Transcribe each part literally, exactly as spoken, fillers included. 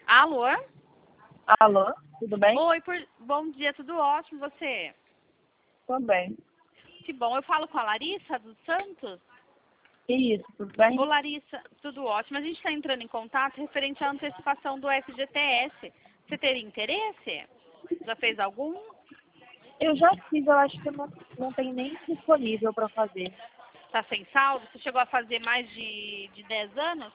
Alô? Alô, tudo bem? Oi, por... bom dia, tudo ótimo, você? Tô bem. Que bom, eu falo com a Larissa dos Santos? Isso, tudo bem? Ô Larissa, tudo ótimo. A gente está entrando em contato referente à antecipação do F G T S. Você teria interesse? Já fez algum? Eu já fiz, eu acho que eu não, não tem nem disponível para fazer. Tá sem saldo? Você chegou a fazer mais de, de dez anos?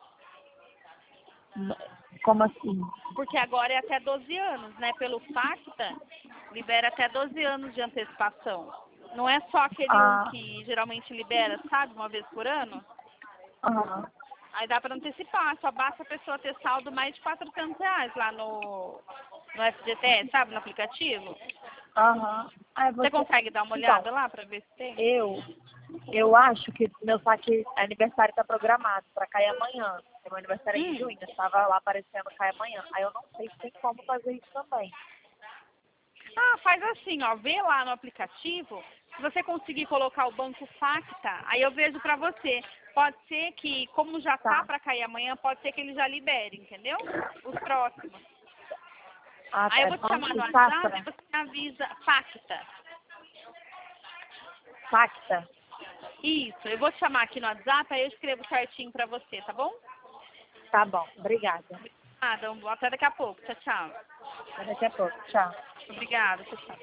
Como assim? Porque agora é até doze anos, né? Pelo FACTA, libera até doze anos de antecipação. Não é só aquele um Ah, que geralmente libera, sabe, uma vez por ano? aham. Aí dá para antecipar, só basta a pessoa ter saldo mais de quatrocentos reais lá no, no F G T S, sabe, no aplicativo. Aham. Ah, Você você... consegue dar uma Então, olhada lá para ver se tem? eu, eu acho que meu saque aniversário está programado para cair amanhã. Meu aniversário é em Hum. junho, estava lá aparecendo cair amanhã. Aí eu não sei se tem como fazer isso também. Ah, faz assim, ó, vê lá no aplicativo, se você conseguir colocar o banco FACTA, aí eu vejo pra você. Pode ser que, como já tá Tá. pra cair amanhã, pode ser que ele já libere, entendeu? Os próximos. Ah, Aí eu é vou te chamar no banco WhatsApp e Safra? você me avisa FACTA. Facta? Isso, eu vou te chamar aqui no WhatsApp, aí eu escrevo certinho pra você, tá bom? Tá bom, obrigada. Nada, até daqui a pouco. Tchau, tchau. Até daqui a pouco. Tchau. Obrigada, tchau, tchau.